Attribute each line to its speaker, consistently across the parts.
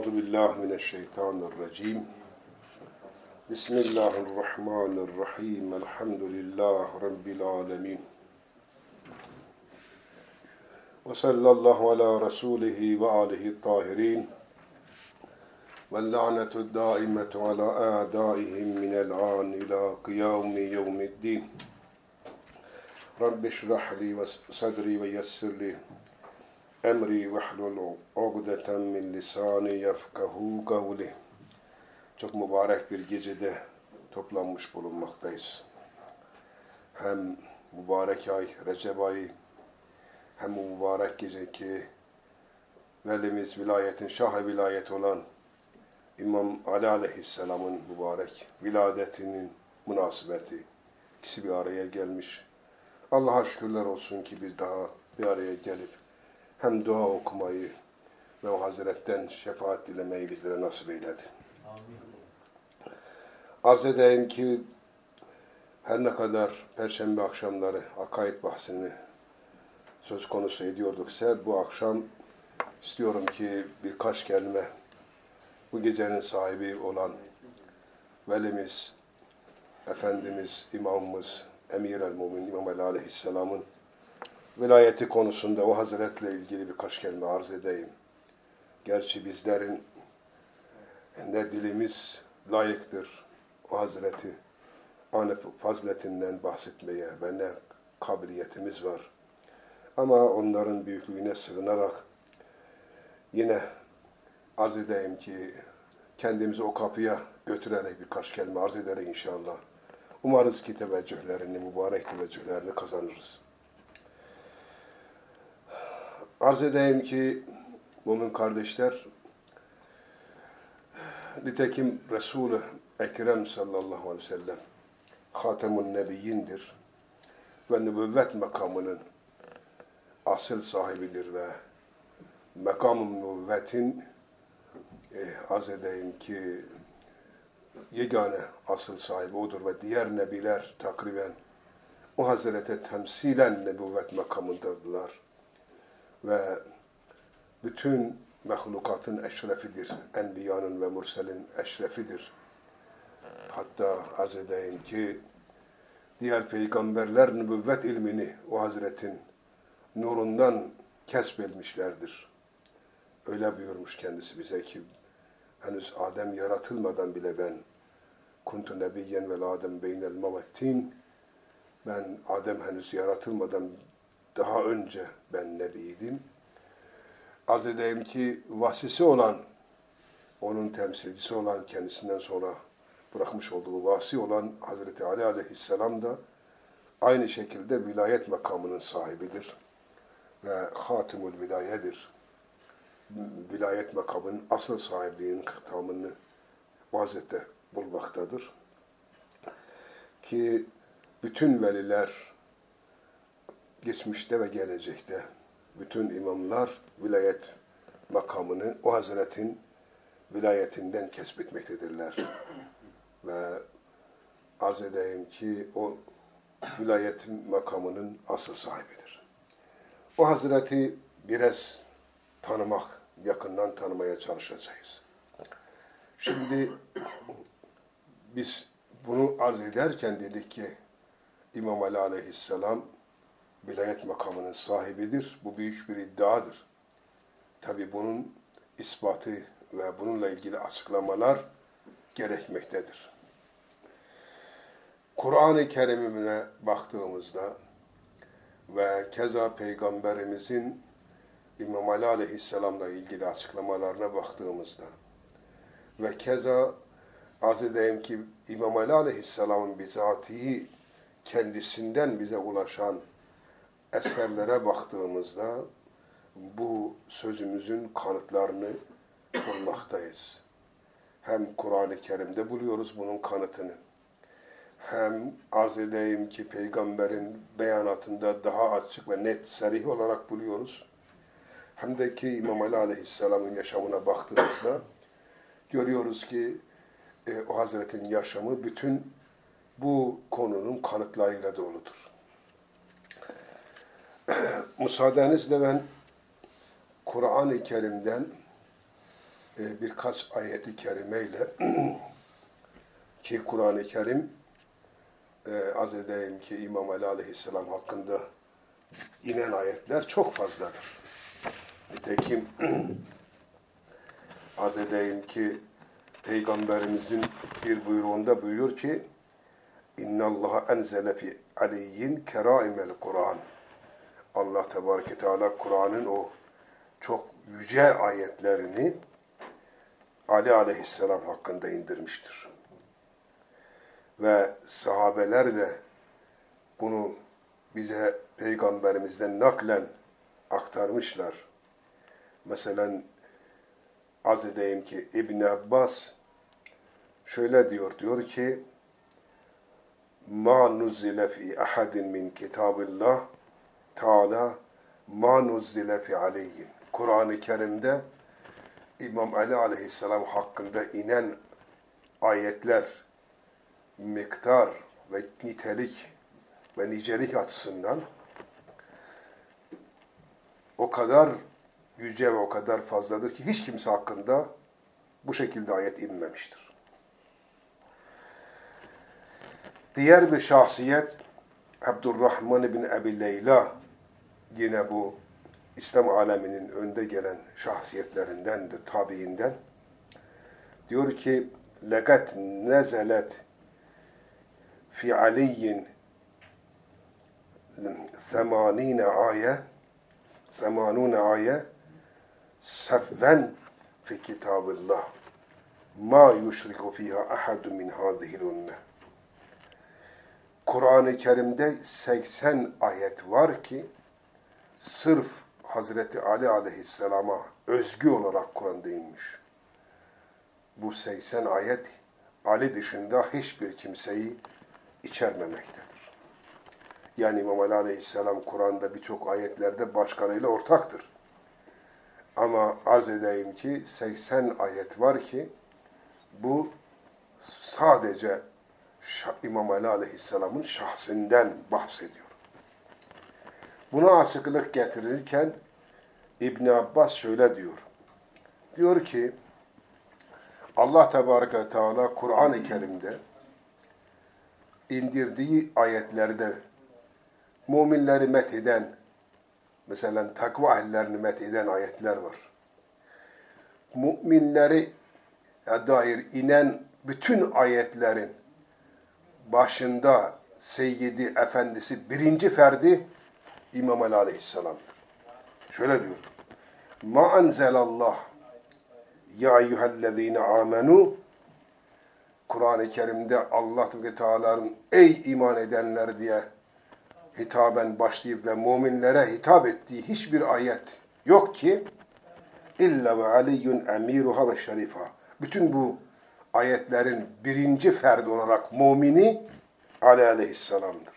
Speaker 1: Euzu billahi mineşşeytanirracim. Bismillahirrahmanirrahim. Elhamdülillahi rabbil alamin. Ve sallallahu ala rasulihi ve alihi tahirin. Ve la'netu daimetu ala a'daihim minel an ila kıyami yevmiddin. Rabbi şrah li ve sadri ve yessir li emri ve hlul ugdeten min lisani yefkahu kavli. Çok mübarek bir gecede toplanmış bulunmaktayız. Hem mübarek ay, Recep ayı, hem bu mübarek gece ki velimiz vilayetin şah-ı vilayet olan İmam Ali Aleyhisselam'ın mübarek viladetinin münasebeti ikisi bir araya gelmiş. Allah'a şükürler olsun ki biz daha bir araya gelip hem dua okumayı ve o Hazret'ten şefaat dilemeyi bizlere nasip eyledi. Arz edeyim ki her ne kadar Perşembe akşamları akaid bahsini söz konusu ediyorduksa bu akşam istiyorum ki birkaç kelime bu gecenin sahibi olan velimiz, Efendimiz, İmamımız, Emir-el-Mumin İmam Ali Aleyhisselam'ın vilayeti konusunda o Hazret'le ilgili birkaç kelime arz edeyim. Gerçi bizlerin ne dilimiz layıktır o Hazret'i âne fazletinden bahsetmeye ve ne kabiliyetimiz var. Ama onların büyüklüğüne sığınarak yine arz edeyim ki kendimizi o kapıya götürerek birkaç kelime arz ederek inşallah. Umarız ki teveccühlerini, mübarek teveccühlerini kazanırız. Arz edeyim ki mümin kardeşler, nitekim Resul-i Ekrem sallallahu aleyhi ve sellem Hatemun Nebiyyindir ve nübüvvet makamının asıl sahibidir ve makam-ı nübüvvetin arz edeyim ki yegane asıl sahibi odur ve diğer nebiler takriben o Hazret'e temsilen nübüvvet makamındadırlar ve bütün mehlukatın eşrefidir, enbiyanın ve murselin eşrefidir. Hatta arz edeyim ki diğer peygamberler nübüvvet ilmini o Hazret'in nurundan kesbetmişlerdir. Öyle buyurmuş kendisi bize ki henüz Adem yaratılmadan bile ben kuntu nebiyyen vel Adem beynel mavettin, ben Adem henüz yaratılmadan daha önce ben nebiydim. Arz edeyim ki vasisi olan, onun temsilcisi olan, kendisinden sonra bırakmış olduğu vasi olan Hazreti Ali Aleyhisselam da aynı şekilde vilayet makamının sahibidir ve hatimul vilayedir. Vilayet makamının asıl sahipliğinin kıtamını o Hazret'te bulmaktadır. Ki bütün veliler geçmişte ve gelecekte bütün imamlar vilayet makamını o Hazret'in vilayetinden kesbetmektedirler. Ve arz edeyim ki o vilayet makamının asıl sahibidir. O Hazret'i biraz tanımak, yakından tanımaya çalışacağız. Şimdi biz bunu arz ederken dedik ki İmam Ali Aleyhisselam vilayet makamının sahibidir. Bu büyük bir iddiadır. Tabi bunun ispatı ve bununla ilgili açıklamalar gerekmektedir. Kur'an-ı Kerim'ine baktığımızda ve keza Peygamberimizin İmam Ali Aleyhisselam'la ilgili açıklamalarına baktığımızda ve keza arz edeyim ki İmam Ali Aleyhisselam'ın bizatihi kendisinden bize ulaşan eserlere baktığımızda bu sözümüzün kanıtlarını bulmaktayız. Hem Kur'an-ı Kerim'de buluyoruz bunun kanıtını. Hem arz edeyim ki Peygamber'in beyanatında daha açık ve net, sarih olarak buluyoruz. Hem de ki İmam Ali Aleyhisselam'ın yaşamına baktığımızda görüyoruz ki o Hazret'in yaşamı bütün bu konunun kanıtlarıyla doludur. Müsaadenizle ben Kur'an-ı Kerim'den birkaç ayeti kerimeyle ki Kur'an-ı Kerim az edeyim ki İmam Ali Aleyhisselam hakkında inen ayetler çok fazladır. Nitekim az edeyim ki Peygamberimizin bir buyruğunda buyuruyor ki اِنَّ اللّٰهَ اَنْزَلَ فِي عَلِيٍّ كَرَائِمَ الْقُرْآنِ Allah Tebareke Teala Kur'an'ın o çok yüce ayetlerini Ali Aleyhisselam hakkında indirmiştir. Ve sahabeler de bunu bize Peygamberimizden naklen aktarmışlar. Mesela az edeyim ki İbn Abbas şöyle diyor ki مَا نُزِّلَ فِي أَحَدٍ مِنْ كِتَابِ اللّٰهِ Teala مَا نُزِّلَ فِي عَلِيٍّ Kur'an-ı Kerim'de İmam Ali Aleyhisselam hakkında inen ayetler miktar ve nitelik ve nicelik açısından o kadar yüce ve o kadar fazladır ki hiç kimse hakkında bu şekilde ayet inmemiştir. Diğer bir şahsiyet Abdurrahman bin Ebi Leyla yine bu İslam aleminin önde gelen şahsiyetlerindendir, tabiinden. Diyor ki لَقَدْ نَزَلَتْ فِي عَلِيٍّ 80 ayet sefven fi kitabillah ma yushriku fiha ahadun min hadihil ümme. Kur'an-ı Kerim'de 80 ayet var ki sırf Hazreti Ali Aleyhisselam'a özgü olarak Kur'an'da inmiş. Bu 80 ayet Ali dışında hiçbir kimseyi içermemektedir. Yani İmam Ali Aleyhisselam Kur'an'da birçok ayetlerde başkalarıyla ortaktır. Ama arz edeyim ki 80 ayet var ki bu sadece İmam Ali Aleyhisselam'ın şahsinden bahsediyor. Buna açıklık getirirken İbn Abbas şöyle diyor. Diyor ki Allah Tebareke ve Teala Kur'an-ı Kerim'de indirdiği ayetlerde müminleri metheden, mesela takva ehlilerini metheden ayetler var. Müminleri dair inen bütün ayetlerin başında Seyyidi Efendisi birinci ferdi İmam Ali Aleyhisselam'dır. Şöyle diyor. Ma enzelallah ya eyyühellezine amenu Kur'an-ı Kerim'de Allah Teala'nın ey iman edenler diye hitaben başlayıp ve müminlere hitap ettiği hiçbir ayet yok ki illa ve aliyyun emiruha ve şerifa. Bütün bu ayetlerin birinci ferdi olarak mümini Ali Aleyhisselam'dır.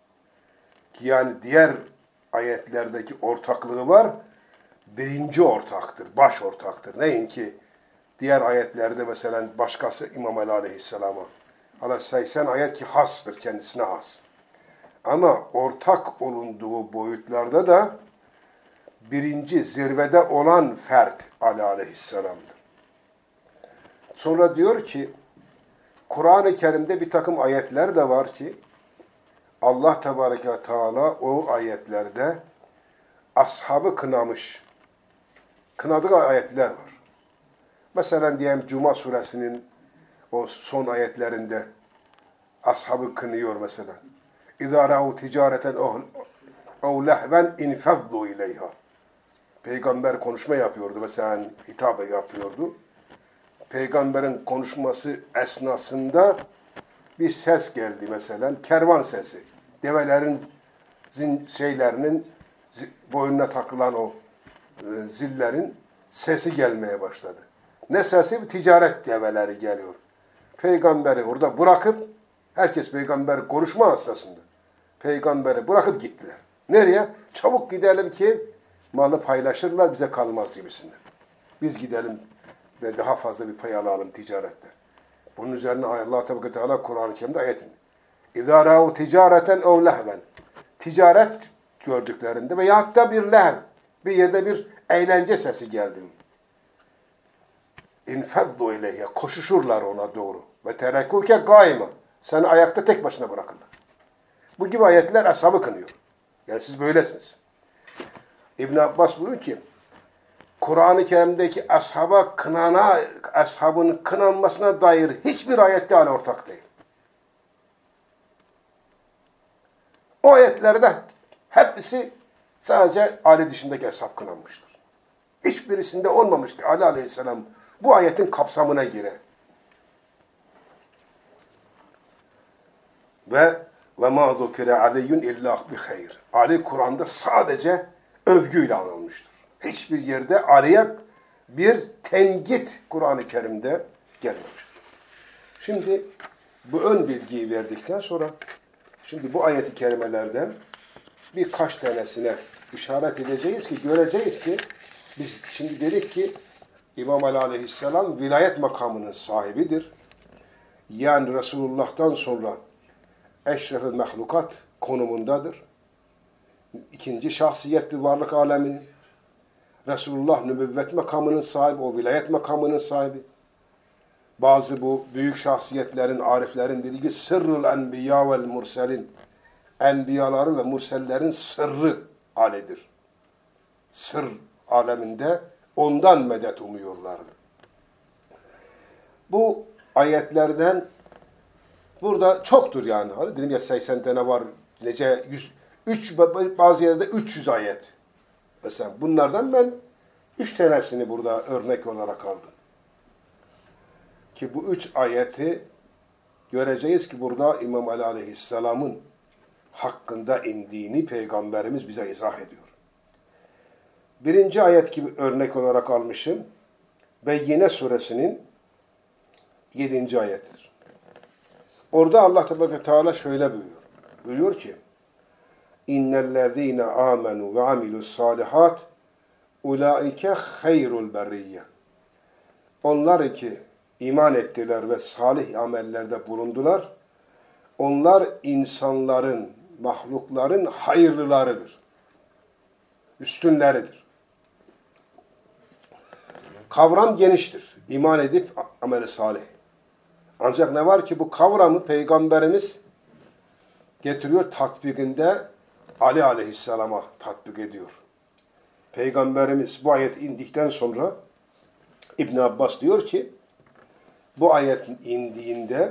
Speaker 1: Yani diğer ayetlerdeki ortaklığı var, birinci ortaktır, baş ortaktır. Neyin ki diğer ayetlerde mesela başkası İmam Ali Aleyhisselam'a. Hala 80 ayet ki hastır, kendisine has. Ama ortak olunduğu boyutlarda da birinci zirvede olan fert Ali Aleyhisselam'dır. Sonra diyor ki Kur'an-ı Kerim'de bir takım ayetler de var ki Allah Tebareke ve Teala o ayetlerde ashabı kınamış. Kınadığı ayetler var. Mesela diyelim Cuma suresinin o son ayetlerinde ashabı kınıyor mesela. اِذَا رَعُوا تِجَارَةً اَوْ لَهْوًا اِنْفَضُّوا اِلَيْهَا Peygamber konuşma yapıyordu mesela, hitap yapıyordu. Peygamberin konuşması esnasında bir ses geldi mesela, kervan sesi. Develerin boynuna takılan o zillerin sesi gelmeye başladı. Ne sesi? Ticaret develeri geliyor. Peygamberi orada bırakıp, herkes peygamber konuşma hastasında. Peygamberi bırakıp gittiler. Nereye? Çabuk gidelim ki malı paylaşırlar, bize kalmaz gibisinden. Biz gidelim ve daha fazla bir pay alalım ticarette. Bunun üzerine Allah Teala Kur'an-ı Kerim'de ayetin. اِذَا رَاهُ تِجَارَةً اَوْ لَهْوًا Ticaret gördüklerinde veyahut da bir lehv, bir yerde bir eğlence sesi geldi. infeddu ileyhe, koşuşurlar ona doğru. Ve terekuke gâima, seni ayakta tek başına bırakırlar. Bu gibi ayetler ashabı kınıyor. Yani siz böylesiniz. İbn Abbas buyuruyor ki, Kur'an-ı Kerim'deki ashabın kınanmasına dair hiçbir ayette Ali ortak değil. O ayetlerde hepsi sadece Ali dışındaki ashab kınanmıştır. Hiçbirisinde olmamış ki Ali Aleyhisselam bu ayetin kapsamına girer. Ve مَا ذُكِرَ عَلِيٌّ اِلَّا بِخَيْرٍ Ali Kur'an'da sadece övgüyle anılmıştır. Hiçbir yerde Ali'ye bir tenkit Kur'an-ı Kerim'de gelmemiştir. Şimdi bu ön bilgiyi verdikten sonra şimdi bu ayet-i kerimelerden birkaç tanesine işaret edeceğiz ki, göreceğiz ki biz şimdi dedik ki İmam Ali Aleyhisselam vilayet makamının sahibidir. Yani Resulullah'tan sonra eşref-i mehlukat konumundadır. İkinci şahsiyetli varlık aleminin. Resulullah nübüvvet makamının sahibi, o vilayet makamının sahibi. Bazı bu büyük şahsiyetlerin, ariflerin dediği gibi sırrul enbiya vel murselin. Enbiyaların ve mursellerin sırrı Ali'dir. Sır aleminde ondan medet umuyorlardı. Bu ayetlerden burada çoktur yani. Hani dedim ya 80 tane var. Nece 100, bazı yerde 300 ayet. Mesela bunlardan ben 3 tanesini burada örnek olarak aldım. Ki bu 3 ayeti göreceğiz ki burada İmam Ali Aleyhisselam'ın hakkında indiğini Peygamberimiz bize izah ediyor. Birinci ayet gibi örnek olarak almışım. Beyyine suresinin 7. ayetidir. Orada Allah Teala şöyle buyuruyor. Buyuruyor ki İnnellezîne âmenû ve amilussâlihât ulaike hayrul berriyye. Onlar ki iman ettiler ve salih amellerde bulundular. Onlar insanların, mahlukların hayırlılarıdır. Üstünleridir. Kavram geniştir. İman edip ameli salih. Ancak ne var ki bu kavramı Peygamberimiz getiriyor tatbikinde Ali Aleyhisselam'a tatbik ediyor. Peygamberimiz bu ayet indikten sonra İbn Abbas diyor ki bu ayet indiğinde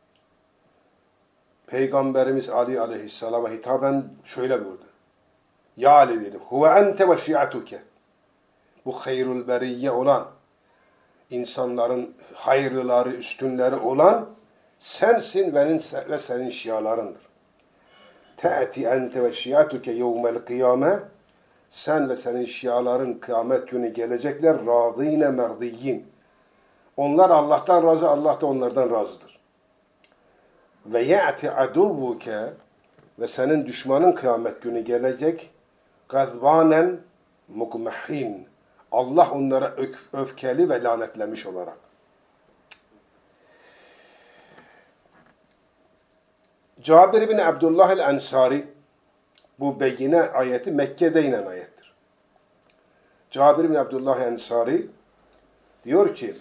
Speaker 1: Peygamberimiz Ali Aleyhisselam'a hitaben şöyle buyurdu. Ya Ali dedi. Huve ente ve şi'atuke. Bu hayrul beriyye olan, insanların hayırlıları, üstünleri olan sensin ve senin şialarındır. Te'ti ente ve şi'atuke yevmel kıyame. Sen ve senin şiaların kıyamet günü gelecekler. Râzîne merdiyyin. Onlar Allah'tan razı, Allah da onlardan razıdır. Ve ye'ti aduvvuke. Ve senin düşmanın kıyamet günü gelecek. Gazbanen mukmehhin. Allah onlara öfkeli ve lanetlemiş olarak. Cabir bin Abdullah el-Ensari bu Beyyine ayeti Mekke'de inen ayettir. Cabir bin Abdullah el-Ensari diyor ki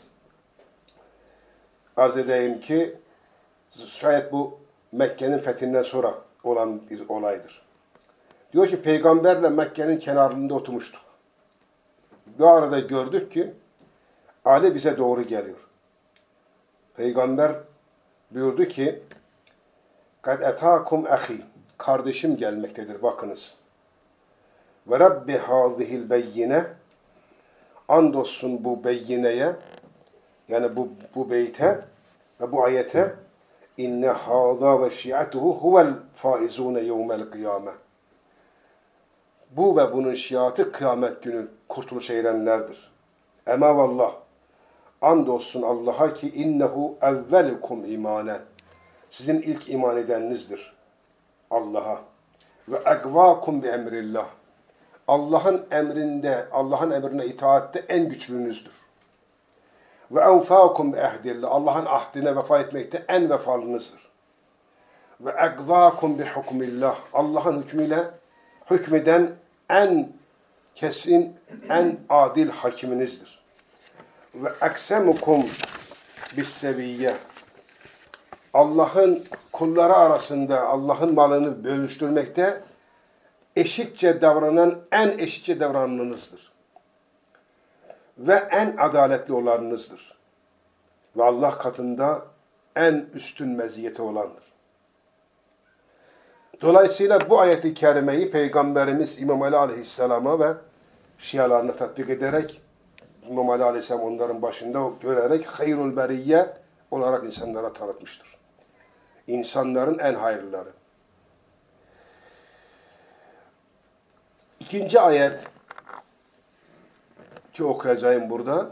Speaker 1: arz edeyim ki şayet bu Mekke'nin fethinden sonra olan bir olaydır. Diyor ki peygamberle Mekke'nin kenarında oturmuştuk. Bir arada gördük ki Ali bize doğru geliyor. Peygamber buyurdu ki kad etâkum ahi, kardeşim gelmektedir bakınız. Ve rabbi hâzihil beyyine, andolsun bu beyyineye, yani bu beyte ve bu ayete inne hâzâ ve şi'atuhu huvel faizûne yevmel kıyâme. Bu ve bunun şiatı kıyamet günü kurtuluş erenlerdir. Ema vallah, andolsun Allah'a ki innehu evvelukum imanen. Sizin ilk iman edeninizdir Allah'a. Ve egvâkum bi emrillah. Allah'ın emrine itaatte en güçlünüzdür. Ve enfâkum bi ehdillah. Allah'ın ahdine vefa etmekte en vefalınızdır. Ve egzâkum bi hukmillah. Allah'ın hükmüyle hükmeden en kesin, en adil hakiminizdir. ve eksemukum bisseviyye. Allah'ın kulları arasında Allah'ın malını bölüştürmekte eşitçe davranan en eşitçe davrananınızdır. Ve en adaletli olanınızdır. Ve Allah katında en üstün meziyeti olandır. Dolayısıyla bu ayeti kerimeyi Peygamberimiz İmam Ali Aleyhisselam'a ve Şialarına tatbik ederek, İmam Ali Aleyhisselam onların başında görerek hayrul beriyye olarak insanlara tanıtmıştır. İnsanların en hayırlıları. İkinci ayet ki okuyacağım burada,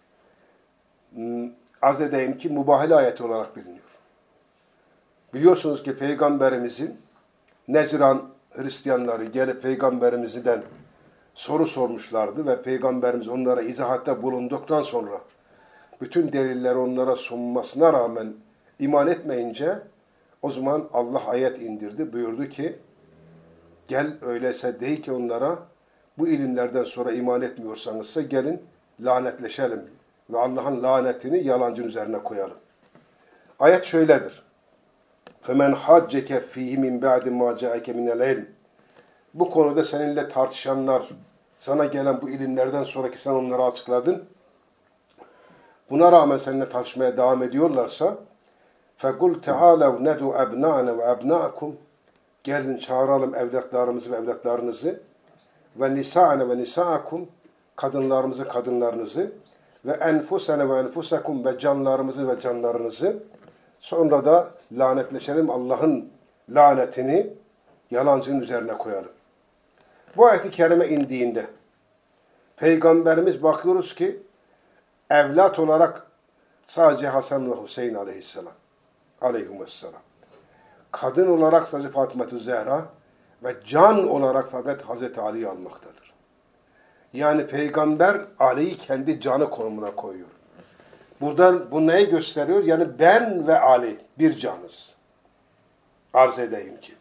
Speaker 1: arz edeyim ki mübahale ayeti olarak biliniyor. Biliyorsunuz ki Peygamberimizin Necran Hristiyanları gelip Peygamberimizden soru sormuşlardı ve Peygamberimiz onlara izahatta bulunduktan sonra bütün delilleri onlara sunmasına rağmen iman etmeyince o zaman Allah ayet indirdi. Buyurdu ki gel öyleyse değil ki onlara bu ilimlerden sonra iman etmiyorsanızsa gelin lanetleşelim ve Allah'ın lanetini yalancının üzerine koyalım. Ayet şöyledir. فَمَنْ حَجَّكَ ف۪يهِ مِنْ بَعْدِ مَا جَاءَكَ مِنَ الْعِلْمِ. Bu konuda seninle tartışanlar, sana gelen bu ilimlerden sonraki sen onları açıkladın. Buna rağmen seninle tartışmaya devam ediyorlarsa فَقُلْ تَعَالَوْ نَدُوا أَبْنَاءَنَا وَأَبْنَاءَكُمْ. Gelin çağıralım evlatlarımızı ve evlatlarınızı ve nisa'ana ve nisa'akum, kadınlarımızı kadınlarınızı ve enfusana ve enfusakum, ve canlarımızı ve canlarınızı. Sonra da lanetleşelim, Allah'ın lanetini yalancının üzerine koyalım. Bu ayet-i kerime indiğinde Peygamberimiz bakıyoruz ki evlat olarak sadece Hasan ve Hüseyin aleyhisselam, aleyhisselam. Kadın olarak sadece Fatıma-tü Zehra ve can olarak fakat Hazreti Ali'yi almaktadır. Yani Peygamber Ali'yi kendi canı konumuna koyuyor. Buradan bu neyi gösteriyor? Yani ben ve Ali bir canız. Arz edeyim ki.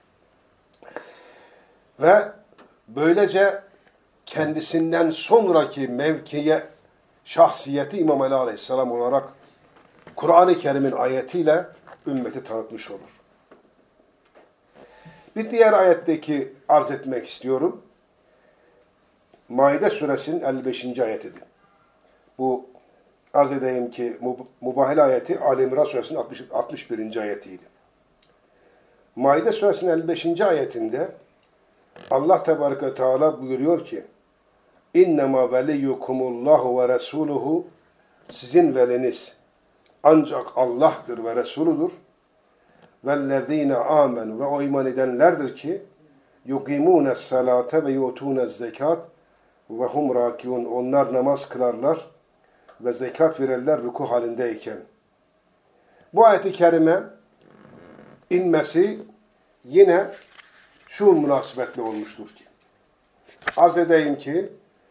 Speaker 1: Ve böylece kendisinden sonraki mevkiye, şahsiyeti İmam Ali Aleyhisselam olarak Kur'an-ı Kerim'in ayetiyle ümmeti tanıtmış olur. Bir diğer ayetteki arz etmek istiyorum. Maide suresinin 55. ayetidir. Bu arz edeyim ki mübahale ayeti Ali İmran suresinin 61. ayetiydi. Maide suresinin 55. ayetinde Allah Tebareke ve Teala buyuruyor ki İnnemâ veliyyukumullahu ve resuluhu, sizin veliniz ancak Allah'tır ve Resuludur. Vellezîne âmenû, ve o iman edenlerdir ki yukimûnes salâte ve yu'tûnez zekat ve hum râkiûn, onlar namaz kılarlar ve zekat verirler ruku halindeyken. Bu ayet-i kerime inmesi yine şu münasebetle olmuştur ki, arz edeyim ki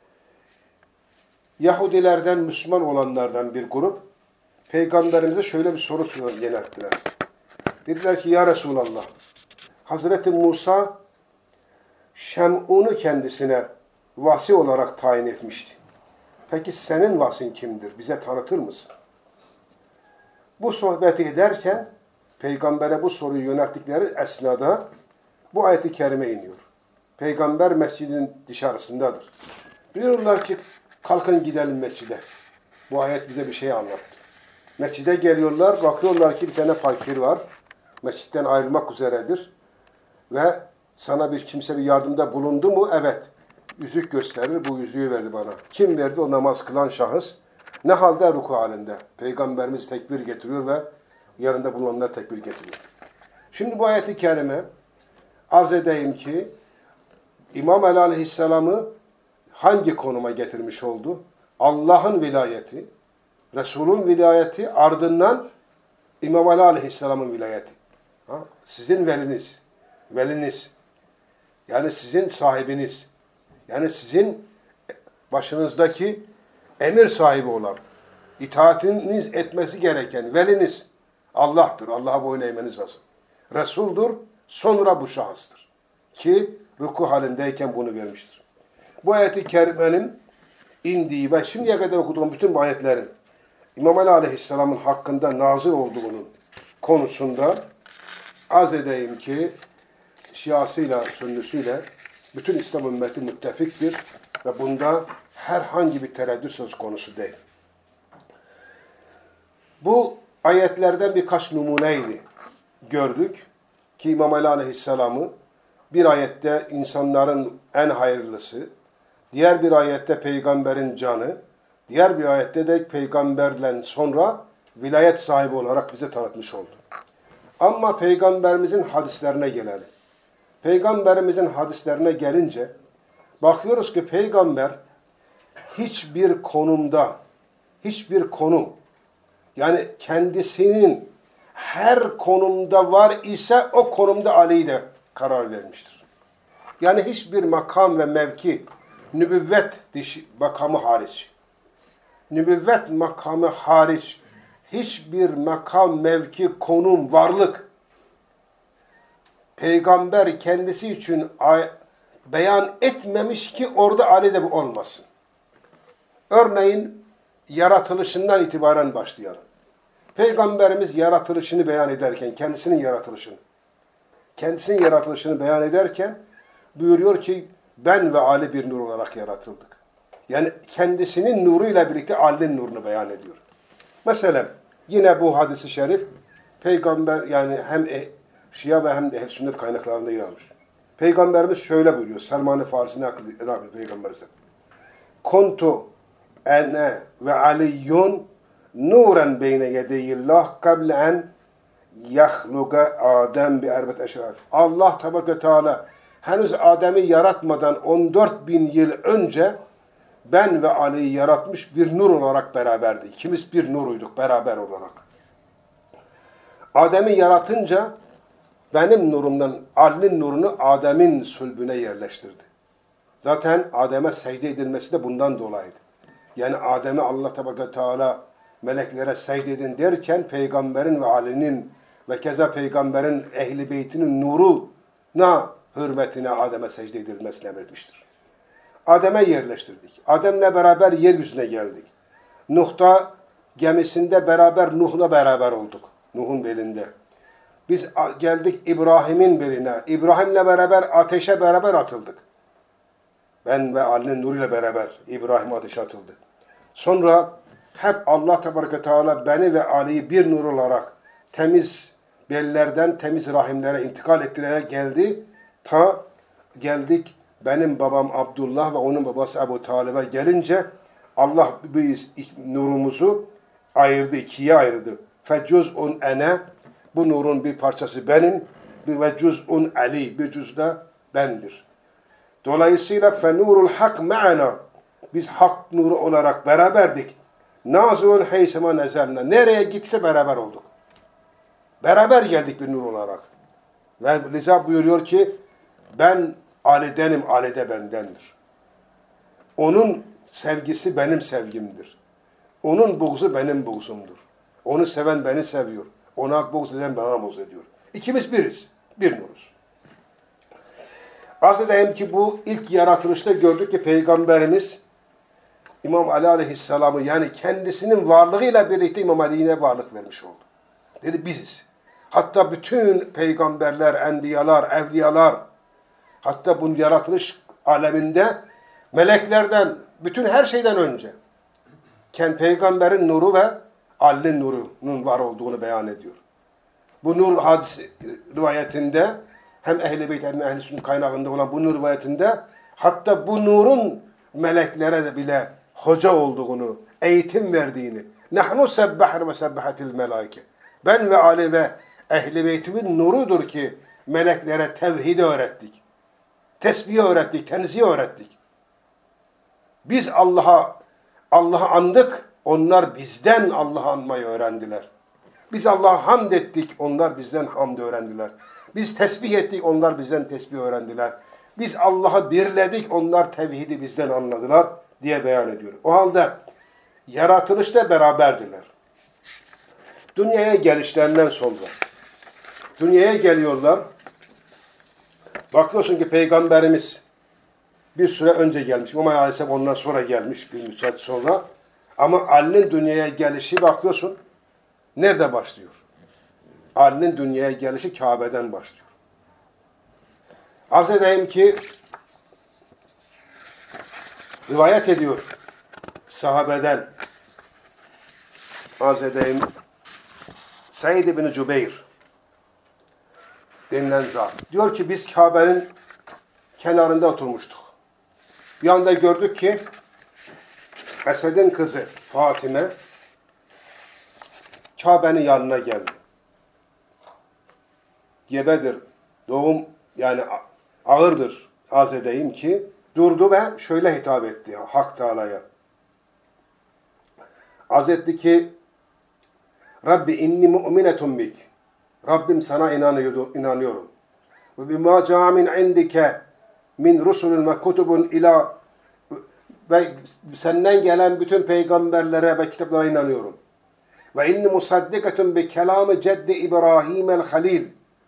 Speaker 1: Yahudilerden Müslüman olanlardan bir grup Peygamberimize şöyle bir soru yönelttiler. Dediler ki ya Resulallah, Hazreti Musa Şem'un'u kendisine vasi olarak tayin etmişti. Peki senin vasin kimdir? Bize tanıtır mısın? Bu sohbeti ederken Peygamber'e bu soruyu yönelttikleri esnada bu ayet-i kerime iniyor. Peygamber mescidin dışarısındadır. Diyorlar ki kalkın gidelim mescide. Bu ayet bize bir şey anlattı. Mescide geliyorlar, bakıyorlar ki bir tane fakir var. Mescitten ayrılmak üzeredir. Ve sana bir kimse bir yardımda bulundu mu? Evet. Yüzük gösterir. Bu yüzüğü verdi bana. Kim verdi? O namaz kılan şahıs. Ne halde? Ruku halinde. Peygamberimiz tekbir getiriyor ve yanında bulunanlar tekbir getiriyor. Şimdi bu ayet-i kerime arz edeyim ki İmam Ali Aleyhisselam'ı hangi konuma getirmiş oldu? Allah'ın vilayeti, Resul'ün vilayeti, ardından İmam Ali Aleyhisselam'ın vilayeti. Sizin veliniz, veliniz, yani sizin sahibiniz, yani sizin başınızdaki emir sahibi olan, itaatiniz etmesi gereken veliniz Allah'tır. Allah'a boyun eğmeniz lazım. Resul'dur, sonra bu şahıstır. Ki ruku halindeyken bunu vermiştir. Bu ayet-i kerimenin indiği ve şimdiye kadar okuduğum bütün ayetlerin İmam Ali Aleyhisselam'ın hakkında nazil olduğunun konusunda arz edeyim ki Şiasıyla, Sünnüsüyle bütün İslam ümmeti müttefiktir ve bunda herhangi bir tereddüt söz konusu değil. Bu ayetlerden birkaç numuneydi gördük ki İmam Ali Aleyhisselam'ı bir ayette insanların en hayırlısı, diğer bir ayette peygamberin canı, diğer bir ayette de peygamberle sonra vilayet sahibi olarak bize tanıtmış oldu. Ama peygamberimizin hadislerine gelelim. Peygamberimizin hadislerine gelince bakıyoruz ki peygamber hiçbir konumda, hiçbir konu, yani kendisinin her konumda var ise o konumda Ali'yi de karar vermiştir. Yani hiçbir makam ve mevki, nübüvvet makamı hariç, nübüvvet makamı hariç, hiçbir makam, mevki, konum, varlık, peygamber kendisi için beyan etmemiş ki orada Ali de bu olmasın. Örneğin yaratılışından itibaren başlayalım. Peygamberimiz yaratılışını beyan ederken, kendisinin yaratılışını beyan ederken buyuruyor ki ben ve Ali bir nur olarak yaratıldık. Yani kendisinin nuruyla birlikte Ali'nin nurunu beyan ediyor. Mesela yine bu hadis-i şerif peygamber yani hem Şia ve hem de Ehl-i Sünnet kaynaklarında yer almış. Peygamberimiz şöyle buyuruyor. Selman-ı Farisi naklediyor Peygamberimize. Kuntu ene ve aliyyun nuren beyne yedeyillah kable en yahluga Adem bi erbet eşrar. Allah Tebareke Teala henüz Adem'i yaratmadan 14.000 yıl önce ben ve Ali'yi yaratmış bir nur olarak beraberdi. İkimiz bir nuruyduk beraber olarak. Adem'i yaratınca benim nurumdan Ali'nin nurunu Adem'in sülbüne yerleştirdi. Zaten Adem'e secde edilmesi de bundan dolayıydı. Yani Adem'e Allah Tebareke Teala meleklere secde edin derken peygamberin ve Ali'nin ve keza peygamberin ehli beytinin nuruna hürmetine Adem'e secde edilmesini emretmiştir. Adem'e yerleştirdik. Adem'le beraber yeryüzüne geldik. Nuh'ta gemisinde beraber Nuh'la beraber olduk. Nuh'un belinde. Biz geldik İbrahim'in beline. İbrahim'le beraber ateşe beraber atıldık. Ben ve Ali'nin nuruyla beraber İbrahim ateşe atıldı. Sonra hep Allah Tebareke Teala beni ve Ali'yi bir nur olarak temiz bellerden temiz rahimlere intikal ettirerek geldi. Ta geldik benim babam Abdullah ve onun babası Ebu Talib'e gelince Allah biz nurumuzu ayırdı, ikiye ayırdı. Fecuz'un ene, bu nurun bir parçası benim, ve cüz'un Ali, bir cüz de bendir. Dolayısıyla fenurul hak me'ana, biz hak nuru olarak beraberdik. Nazurun heysema nezelna, nereye gitse beraber olduk. Beraber geldik bir nur olarak. Ve Liza buyuruyor ki ben Ali'denim, Ali de bendendir. Onun sevgisi benim sevgimdir. Onun buğzu benim buğzumdur. Onu seven beni seviyor. Ona buğz eden bana buğz ediyor. İkimiz biriz. Bir nuruz. Arz edeyim ki bu ilk yaratılışta gördük ki Peygamberimiz İmam Ali Aleyhisselam'ı yani kendisinin varlığıyla birlikte İmam Ali'ye varlık vermiş oldu. Dedi biziz. Hatta bütün peygamberler, enbiyalar, evliyalar, hatta bu yaratılış aleminde meleklerden, bütün her şeyden önce peygamberin nuru ve Ali'nin nurunun var olduğunu beyan ediyor. Bu nur hadisi rivayetinde hem Ehl-i Beyt hem Ehl-i Sünnet kaynağında olan bu nur rivayetinde hatta bu nurun meleklere de bile hoca olduğunu, eğitim verdiğini nahnu sebbahir ve sebbahatil melaike. Ben ve Ali ve Ehl-i Beytimin nurudur ki meleklere tevhidi öğrettik. Tesbihi öğrettik, tenzihi öğrettik. Biz Allah'ı andık, onlar bizden Allah'ı anmayı öğrendiler. Biz Allah'a hamd ettik, onlar bizden hamd öğrendiler. Biz tesbih ettik, onlar bizden tesbih öğrendiler. Biz Allah'ı birledik, onlar tevhidi bizden anladılar diye beyan ediyor. O halde yaratılışta beraberdiler. Dünyaya gelişlerinden sonra. Dünyaya geliyorlar. Bakıyorsun ki Peygamberimiz bir süre önce gelmiş. İmam Aleyhisselam ondan sonra gelmiş bir müddet sonra. Ama Ali'nin dünyaya gelişi bakıyorsun, nerede başlıyor? Ali'nin dünyaya gelişi Kabe'den başlıyor. Arz edeyim ki, rivayet ediyor sahabeden, arz edeyim, Said ibn Cübeyr denilen zat. Diyor ki biz Kabe'nin kenarında oturmuştuk. Bir anda gördük ki Esed'in kızı Fatime Kabe'nin yanına geldi. Gebedir, doğum yani ağırdır arz edeyim ki durdu ve şöyle hitap etti Hak Teala'ya. Arz etti ki Rabbi inni mu'minetun bik. Rabbim sana inanıyorum. Ve bima ca'a min indike min rusulun ve kutubun ila ve senden gelen bütün peygamberlere ve kitaplara inanıyorum. Ve inni musaddikatun bi kelamı ceddi İbrahim el-Halil.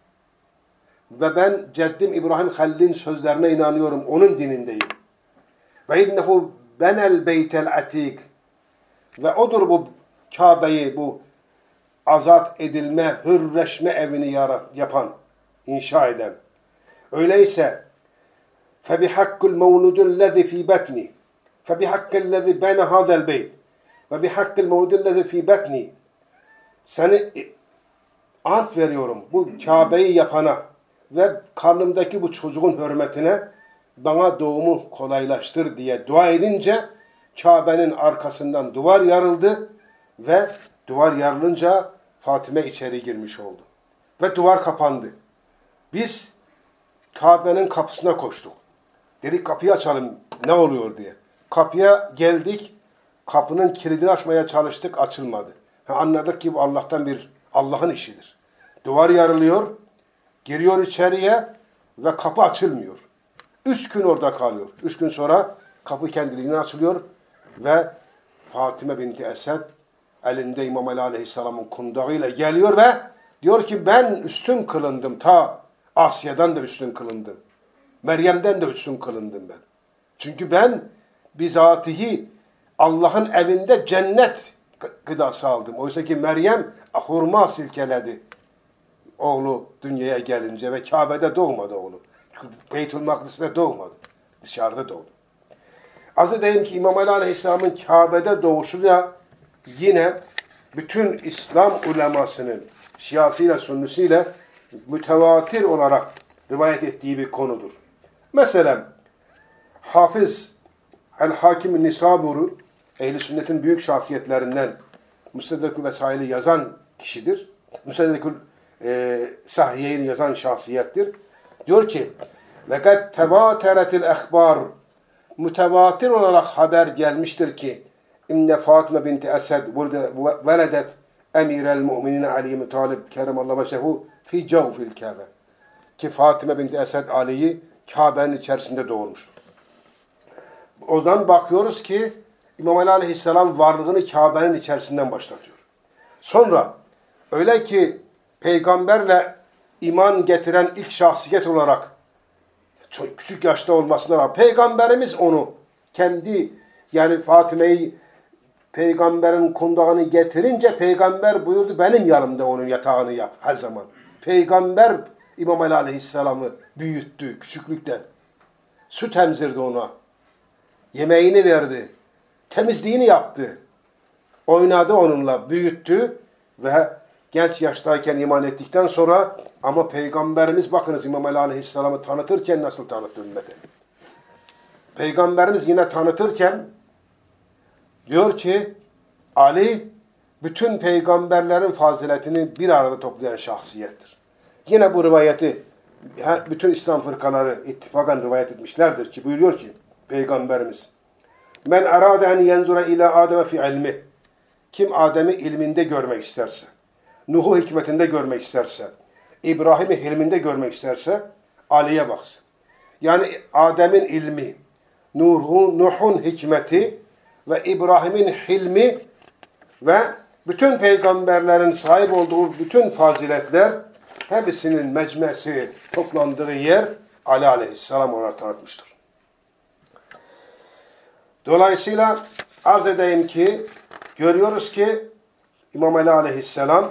Speaker 1: Ve ben ceddim İbrahim Halil'in sözlerine inanıyorum. Onun dinindeyim. Ve innehu benel beytel atik. Ve odur bu Kabe'yi, bu azat edilme, hürleşme evini yapan, inşa eden. Öyleyse فَبِحَقُّ الْمَوْلُدُ الَّذِي ف۪ي بَطْنِي فَبِحَقِّ الَّذِي بَنَ هَذَا الْبَيْتِ وَبِحَقِّ الْمَوْلُدُ الَّذِي ف۪ي بَطْنِي Seni ant veriyorum bu Kabe'yi yapana ve karnımdaki bu çocuğun hürmetine bana doğumu kolaylaştır diye dua edince Kabe'nin arkasından duvar yarıldı ve duvar yarılınca Fatime içeri girmiş oldu. Ve duvar kapandı. Biz Kabe'nin kapısına koştuk. Dedik kapıyı açalım ne oluyor diye. Kapıya geldik. Kapının kilidini açmaya çalıştık. Açılmadı. Anladık ki bu Allah'ın işidir. Duvar yarılıyor. Giriyor içeriye ve kapı açılmıyor. 3 gün orada kalıyor. 3 gün sonra kapı kendiliğinden açılıyor ve Fatime binti Esed elinde İmam Ali Aleyhisselam'ın kundağıyla geliyor ve diyor ki ben üstün kılındım. Ta Asya'dan da üstün kılındım. Meryem'den de üstün kılındım ben. Çünkü ben bizatihi Allah'ın evinde cennet gıdası aldım. Oysa ki Meryem hurma silkeledi. Oğlu dünyaya gelince ve Kabe'de doğmadı oğlu. Beytül Makdis'te doğmadı. Dışarıda doğdu. Az edeyim ki İmam Ali Aleyhisselam'ın Kabe'de doğuşu da yine bütün İslam ulemasının Şiasıyla Sünnisiyle mütevatir olarak rivayet ettiği bir konudur. Mesela Hafız el-Hakim Nisaburi Ehl-i Sünnet'in büyük şahsiyetlerinden Müstedrekül Vesail'i yazan kişidir. Müstedrekül Sahiheyni yazan şahsiyettir. Diyor ki وَقَدْ تَوَاتَرَتِ الْاَخْبَارِ Mütevatir olarak haber gelmiştir ki İnne Fatime binti Esed veledet emirel mu'minine Ali ibn Talib keremallahu vechehu fi cevfil Kabe. Ki Fatime binti Esed Ali'yi Kabe'nin içerisinde doğurmuştur. O zaman bakıyoruz ki İmam Ali Aleyhisselam varlığını Kabe'nin içerisinden başlatıyor. Sonra öyle ki peygamberle iman getiren ilk şahsiyet olarak çok küçük yaşta olmasına rağmen peygamberimiz onu kendi yani Fatime'yi peygamberin kundağını getirince peygamber buyurdu benim yanımda onun yatağını yap her zaman. Peygamber İmam Ali Aleyhisselam'ı büyüttü küçüklükten. Süt emzirdi ona. Yemeğini verdi. Temizliğini yaptı. Oynadı onunla, büyüttü ve genç yaştayken iman ettikten sonra ama Peygamberimiz bakınız İmam Ali Aleyhisselam'ı tanıtırken nasıl tanıttı ümmete. Peygamberimiz yine tanıtırken diyor ki Ali bütün peygamberlerin faziletini bir arada toplayan şahsiyettir. Yine bu rivayeti bütün İslam fırkaları ittifakan rivayet etmişlerdir ki buyuruyor ki Peygamberimiz Men arade en yenzura ila Adem'e fi ilmi kim Adem'i ilminde görmek isterse Nuh'u hikmetinde görmek isterse İbrahim'i hilminde görmek isterse Ali'ye baksın. Yani Adem'in ilmi, Nuh'un hikmeti ve İbrahim'in hilmi ve bütün peygamberlerin sahip olduğu bütün faziletler hepsinin mecmesi toplandığı yer Ali Aleyhisselam olarak tanıtmıştır. Dolayısıyla arz edeyim ki görüyoruz ki İmam Ali Aleyhisselam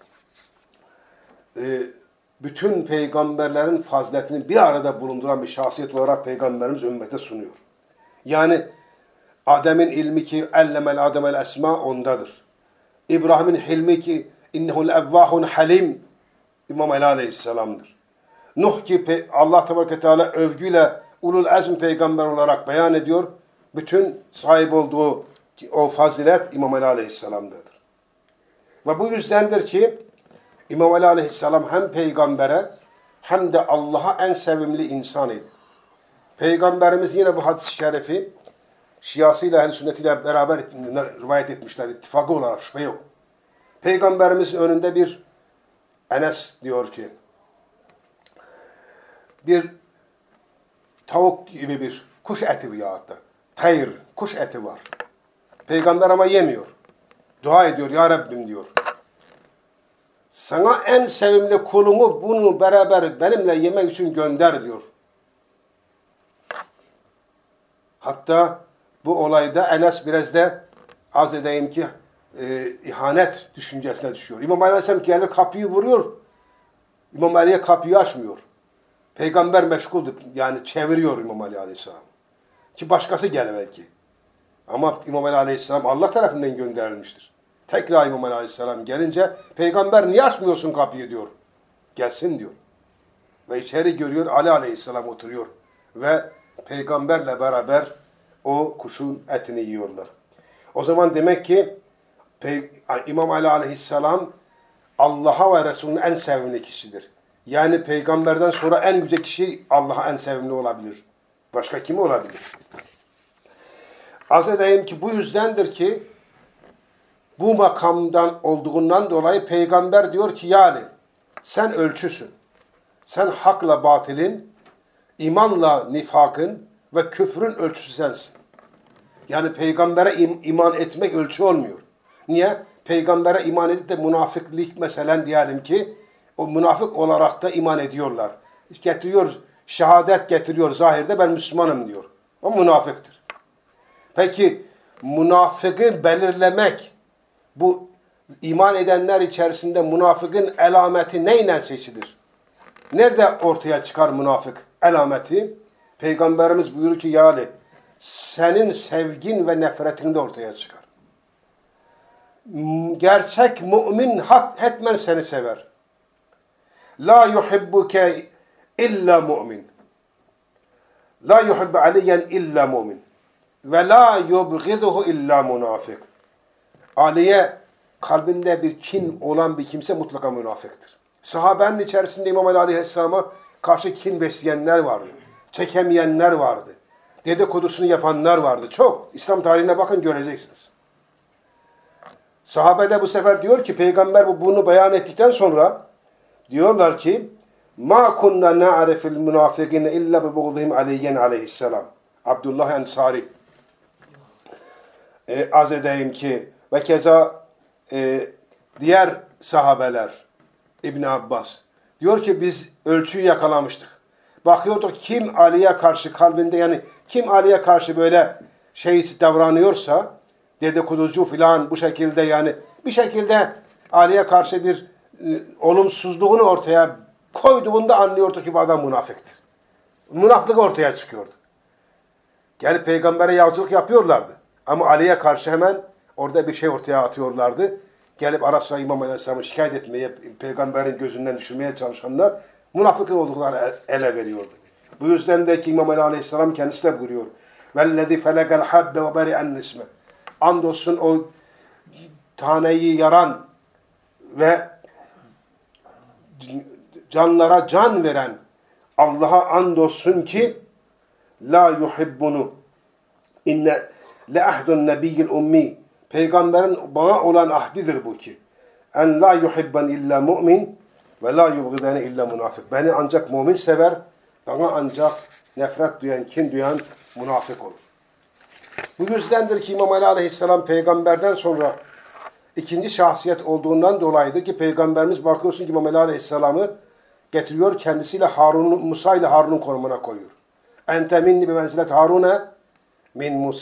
Speaker 1: bütün peygamberlerin faziletini bir arada bulunduran bir şahsiyet olarak peygamberimiz ümmete sunuyor. Yani Adem'in ilmi ki ellemel Adem'el esma ondadır. İbrahim'in hilmi ki innehul evvahun halim İmam Ali Aleyhisselam'dır. Nuh ki Allah Tebareke Teala övgüyle ulul azm peygamber olarak beyan ediyor. Bütün sahip olduğu o fazilet İmam Ali Aleyhisselam'dadır. Ve bu yüzdendir ki İmam Ali Aleyhisselam hem peygambere hem de Allah'a en sevimli insan idi. Peygamberimiz yine bu hadis-i şerifi Şiasıyla ehl-i sünnetiyle beraber rivayet etmişler. İttifakı olarak şüphe yok. Peygamberimizin önünde bir Enes diyor ki bir tavuk gibi bir kuş eti veyahut da tayr, kuş eti var. Peygamber ama yemiyor. Dua ediyor ya Rabbim diyor. Sana en sevimli kulumu bunu beraber benimle yemek için gönder diyor. Hatta bu olayda Enes biraz da az edeyim ki ihanet düşüncesine düşüyor. İmam Ali Aleyhisselam gelir kapıyı vuruyor. İmam Ali'ye kapıyı açmıyor. Peygamber meşguldür. Yani çeviriyor İmam Ali Aleyhisselam. Ki başkası gelir belki. Ama İmam Ali Aleyhisselam Allah tarafından gönderilmiştir. Tekrar İmam Ali Aleyhisselam gelince peygamber niye açmıyorsun kapıyı diyor. Gelsin diyor. Ve içeri görüyor Ali Aleyhisselam oturuyor. Ve peygamberle beraber o kuşun etini yiyorlar. O zaman demek ki İmam Ali Aleyhisselam Allah'a ve Resulü'nün en sevimli kişidir. Yani peygamberden sonra en yüce kişi Allah'a en sevimli olabilir. Başka kim olabilir? Arz edeyim ki bu yüzdendir ki bu makamdan olduğundan dolayı peygamber diyor ki yani sen ölçüsün. Sen hakla batilin, imanla nifakın ve küfrün ölçüsü sensin. Yani peygambere iman etmek ölçü olmuyor. Niye? Peygambere iman edip de münafıklık mesela diyelim ki o münafık olarak da iman ediyorlar. Getiriyor, şehadet getiriyor zahirde ben Müslümanım diyor. O münafıktır. Peki münafıkı belirlemek bu iman edenler içerisinde münafıkın alameti neyle seçilir? Nerede ortaya çıkar münafık alameti? Peygamberimiz buyuruyor ki yani senin sevgin ve nefretinde ortaya çıkar. Gerçek mümin hatmen seni sever. La yuhibbuke illa mu'min. La yuhibbu aliyen illa mu'min. Ve la yubghiduhu illa münafık. Ali'ye kalbinde bir kin olan bir kimse mutlaka münafıktır. Sahabenin içerisinde İmam Ali Aleyhisselam'a karşı kin besleyenler vardı. Çekemeyenler vardı. Dedikodusunu yapanlar vardı. Çok. İslam tarihine bakın göreceksiniz. Sahabe de bu sefer diyor ki peygamber bunu beyan ettikten sonra diyorlar ki ma kunna na'rifil münafikine illa bi buğdihim Aliyen aleyhisselam. Abdullah Ensari az edeyim ki ve keza diğer sahabeler İbn Abbas diyor ki biz ölçüyü yakalamıştık. Bakıyorduk kim Ali'ye karşı kalbinde yani kim Ali'ye karşı böyle davranıyorsa dedikoducu filan bu şekilde yani bir şekilde Ali'ye karşı bir olumsuzluğunu ortaya koyduğunda anlıyordu ki bu adam münafıktır. Münafıklık ortaya çıkıyordu. Gelip peygambere yağcılık yapıyorlardı. Ama Ali'ye karşı hemen orada bir şey ortaya atıyorlardı. Gelip ara sıra İmam Aleyhisselam'ı şikayet etmeye, peygamberin gözünden düşürmeye çalışanlar münafık olduklarını ele veriyordu. Bu yüzden de ki İmam Aleyhisselam kendisi de buyuruyor. وَالَّذِي فَلَقَ الْحَبَّ وَبَرِئَ النِّسْمَ Andolsun o taneyi yaran ve canlara can veren Allah'a andolsun ki la yuhibbunu inne le'ahdun nebiyyil ummi peygamberin bana olan ahdidir bu ki en la yuhibben illa mu'min ve la yubgidene illa münafık. Beni ancak mümin sever, bana ancak nefret duyan, kin duyan münafık olur. Bu yüzdendir ki İmam Ali Aleyhisselam peygamberden sonra ikinci şahsiyet olduğundan dolayıdır ki peygamberimiz bakıyorsun ki İmam Ali Aleyhisselam'ı getiriyor kendisiyle Harun, Musa ile Harun'un konumuna koyuyor. Ente minni bi menzilet Harun'e min Musa.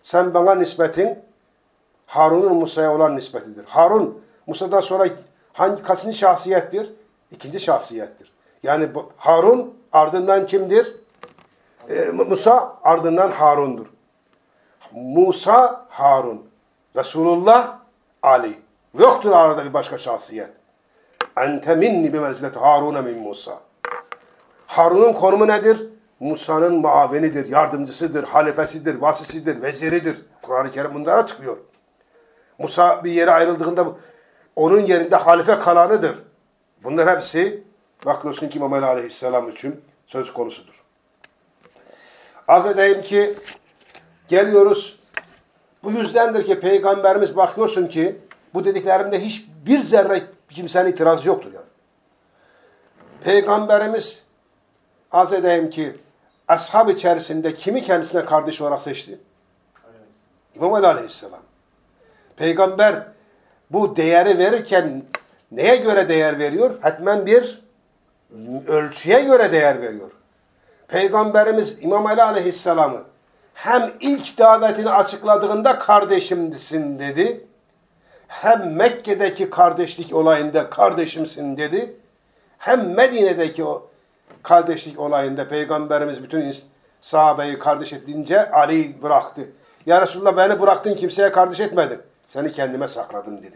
Speaker 1: Sen bana nispetin Harun'un Musa'ya olan nispetidir. Harun Musa'dan sonra kaçıncı şahsiyettir? İkinci şahsiyettir. Yani Harun ardından kimdir? Musa ardından Harun'dur. Musa, Harun. Resulullah, Ali. Yoktur arada bir başka şahsiyet. Ente minni bimenzileti Harun'a min Musa. Harun'un konumu nedir? Musa'nın muavenidir, yardımcısıdır, halifesidir, vasisidir, veziridir. Kur'an-ı Kerim bunlara çıkıyor. Musa bir yere ayrıldığında onun yerinde halife kalanıdır. Bunlar hepsi bakıyorsun ki İmam Ali Aleyhisselam için söz konusudur. Az edeyim ki geliyoruz. Bu yüzdendir ki Peygamberimiz bakıyorsun ki bu dediklerimde hiçbir zerre kimsenin itirazı yoktur yani. Peygamberimiz az edeyim ki ashab içerisinde kimi kendisine kardeş olarak seçti? İmam Ali Aleyhisselam. Peygamber bu değeri verirken neye göre değer veriyor? Hatmen bir ölçüye göre değer veriyor. Peygamberimiz İmam Ali Aleyhisselam'ı hem ilk davetini açıkladığında kardeşimsin dedi, hem Mekke'deki kardeşlik olayında kardeşimsin dedi, hem Medine'deki o kardeşlik olayında Peygamberimiz bütün sahabeyi kardeş edince Ali'yi bıraktı. Ya Resulullah beni bıraktın kimseye kardeş etmedin. Seni kendime sakladım dedi.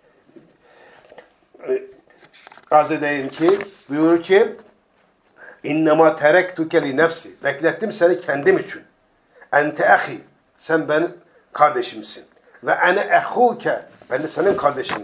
Speaker 1: Az edeyim ki buyurur ki İnnemâ terektuke li nefsi. Beklettim seni kendim için. Ente ahi. Sen benim kardeşimsin. Ve ene ehuke. Ben de senin kardeşinim.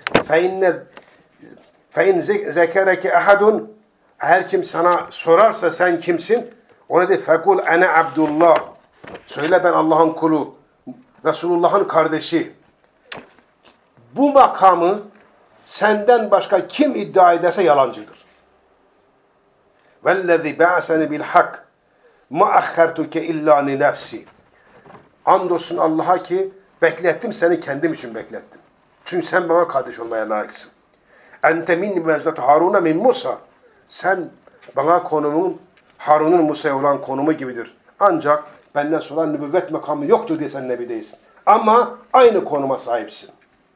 Speaker 1: Fe in zekereke ahadun. Eğer kim sana sorarsa sen kimsin? Ona de fekul ene Abdullah. Söyle ben Allah'ın kulu. Resulullah'ın kardeşi. Bu makamı senden başka kim iddia ederse yalancıdır. وَالَّذِي بَعْسَنِ بِالْحَقِّ مَا اَخَّرْتُكَ اِلَّا لِنَفْسِ. Andolsun Allah'a ki beklettim seni kendim için beklettim. Çünkü sen bana kardeş olmaya layıksın. اَنْتَ مِنِّ مَزْلَةُ هَارُونَ مِنْ Musa. Sen bana konumun Harun'un Musa'ya olan konumu gibidir. Ancak benden sonra nübüvvet makamı yoktur diye sen nebi değilsin. Ama aynı konuma sahipsin.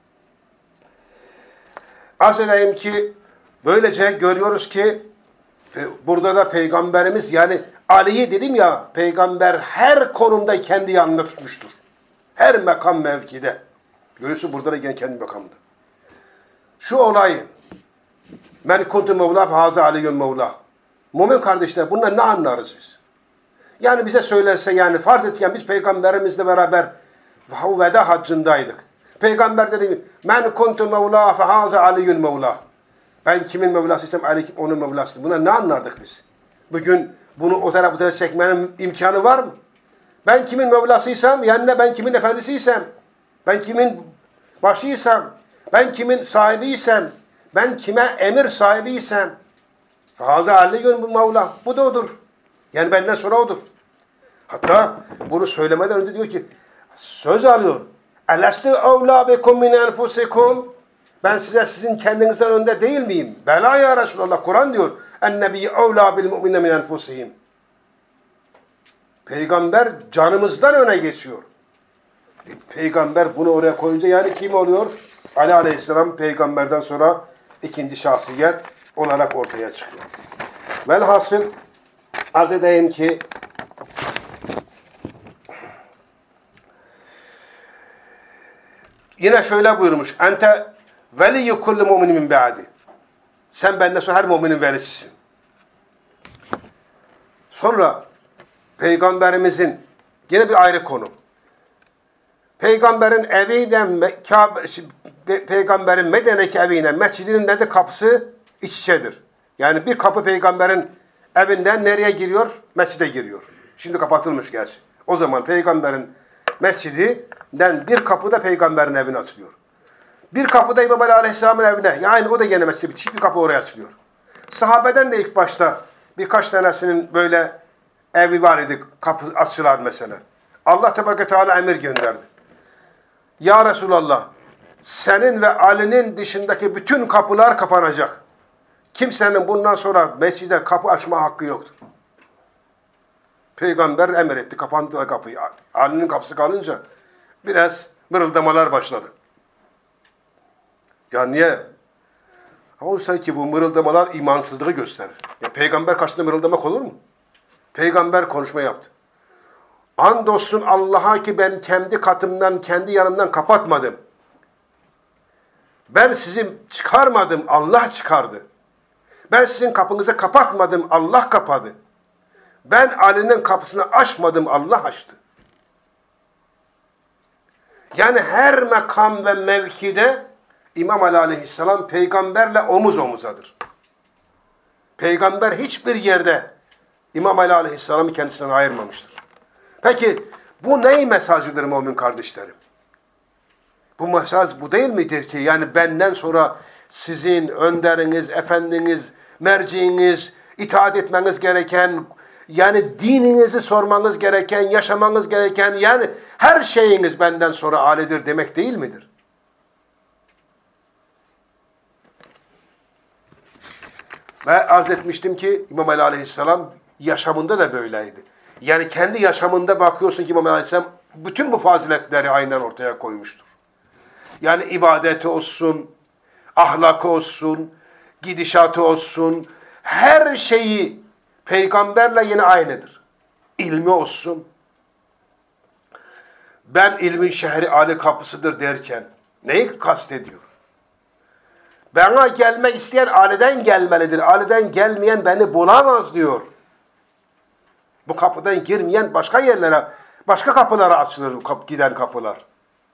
Speaker 1: Az edeyim ki böylece görüyoruz ki burada da Peygamberimiz yani Ali'yi dedim ya Peygamber her konumda kendi yanında tutmuştur. Her makam mevkide. Görüyorsun burada da yine kendi makamında. Şu olayı men kuntu mevla fe haza aliyyun mevla. Mümin kardeşler bundan ne anlarız biz? Yani bize söylense yani farz etken biz Peygamberimizle beraber veda haccındaydık. Peygamber dedi men kuntu mevla fe haza aliyyun mevla. Ben kimin mevlasıysam Ali onun mevlasıdır. Buna ne anlardık biz? Bugün bunu o tarafa bu tarafa çekmenin imkanı var mı? Ben kimin mevlasıysam yani ben kimin efendisiysem, ben kimin başıysam, ben kimin sahibiysem, ben kime emir sahibiysem Haza aliyyun bu mevla. Bu da odur. Yani benden sonra odur. Hatta bunu söylemeden önce diyor ki söz alıyor. Elestü evlâ bekum min enfusikum. Ben size sizin kendinizden önde değil miyim? Bela ya Resulallah. Kur'an diyor. Ennebiyyü evlâ bil mu'minne min enfusihim. Peygamber canımızdan öne geçiyor. Peygamber bunu oraya koyunca yani kim oluyor? Ali Aleyhisselam peygamberden sonra ikinci şahsiyet olarak ortaya çıkıyor. Velhasıl arz edeyim ki yine şöyle buyurmuş. Ente veliyyü kulli mu'minin min ba'di. Sen benden sonra her müminin velisisin. Sonra Peygamberimizin yine bir ayrı konu. Peygamberin eviyle Peygamberin Medine'deki eviyle mescidinin de kapısı iç içedir. Yani bir kapı Peygamberin evinden nereye giriyor? Mescide giriyor. Şimdi kapatılmış gerçi. O zaman Peygamberin mescidinden bir kapı da Peygamberin evine açılıyor. Bir kapı da İmam Ali Aleyhisselam'ın evine. Yani o da gene mescid. Çift bir kapı oraya açılıyor. Sahabeden de ilk başta birkaç tanesinin böyle evi var idi. Kapı açılan mesela. Allah Tebareke Teala emir gönderdi. Ya Resulallah senin ve Ali'nin dışındaki bütün kapılar kapanacak. Kimsenin bundan sonra mescide kapı açma hakkı yoktur. Peygamber emretti, kapandılar kapıyı. Ali'nin kapısı kalınca biraz mırıldamalar başladı. Ya niye? Oysa ki bu mırıldamalar imansızlığı gösterir. Ya peygamber karşısında mırıldamak olur mu? Peygamber konuşma yaptı. Andolsun Allah'a ki ben kendi katımdan, kendi yanımdan kapatmadım. Ben sizi çıkarmadım, Allah çıkardı. Ben sizin kapınızı kapatmadım, Allah kapadı. Ben Ali'nin kapısını açmadım, Allah açtı. Yani her makam ve mevkide İmam Ali Aleyhisselam peygamberle omuz omuzadır. Peygamber hiçbir yerde İmam Ali Aleyhisselam'ı kendisinden ayırmamıştır. Peki bu ney mesajıdır mümin kardeşlerim? Bu mesaj bu değil midir ki? Yani benden sonra sizin önderiniz, efendiniz, merciiniz, itaat etmeniz gereken, yani dininizi sormanız gereken, yaşamanız gereken, yani her şeyiniz benden sonra Ali'dir demek değil midir? Ve arz etmiştim ki İmam Ali Aleyhisselam yaşamında da böyleydi. Yani kendi yaşamında bakıyorsun ki İmam Ali Aleyhisselam bütün bu faziletleri aynen ortaya koymuştur. Yani ibadeti olsun, ahlakı olsun, gidişatı olsun, her şeyi peygamberle yine aynıdır. İlmi olsun. Ben ilmin şehri Ali kapısıdır derken neyi kastediyor? Bana gelmek isteyen Ali'den gelmelidir. Ali'den gelmeyen beni bulamaz diyor. Bu kapıdan girmeyen başka yerlere, başka kapılara açılır giden kapılar.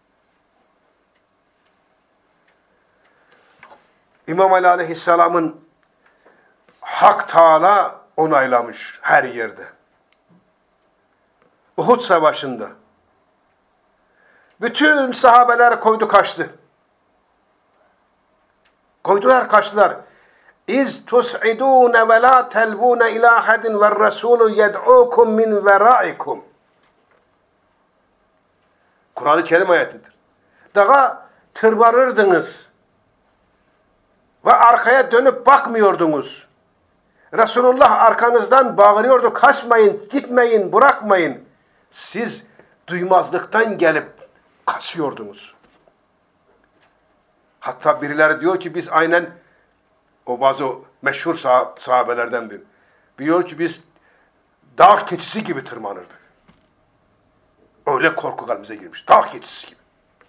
Speaker 1: İmam Ali Aleyhisselam'ın Hak Teala onaylamış her yerde. Uhud Savaşı'nda. Bütün sahabeler koydu kaçtı. Koydular kaçtılar. İz tus'idûne ve lâ telvûne ilâ ahadin ve rasûlü yed'ûkum min verâikum. Kur'an-ı Kerim ayetidir. Dağa tırmanırdınız ve arkaya dönüp bakmıyordunuz. Resulullah arkanızdan bağırıyordu, kaçmayın, gitmeyin, bırakmayın. Siz duymazlıktan gelip kaçıyordunuz. Hatta birileri diyor ki biz aynen o bazı meşhur sahabelerden biri. Diyor ki biz dağ keçisi gibi tırmanırdık. Öyle korku kalbimize girmiş. Dağ keçisi gibi.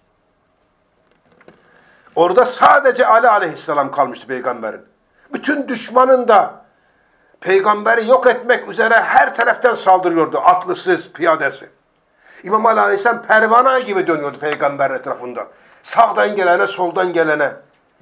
Speaker 1: Orada sadece Ali Aleyhisselam kalmıştı peygamberin. Bütün düşmanın da peygamberi yok etmek üzere her taraftan saldırıyordu. Atlısız, piyadesi. İmam Ali Aleyhisselam pervane gibi dönüyordu peygamber etrafında. Sağdan gelene, soldan gelene.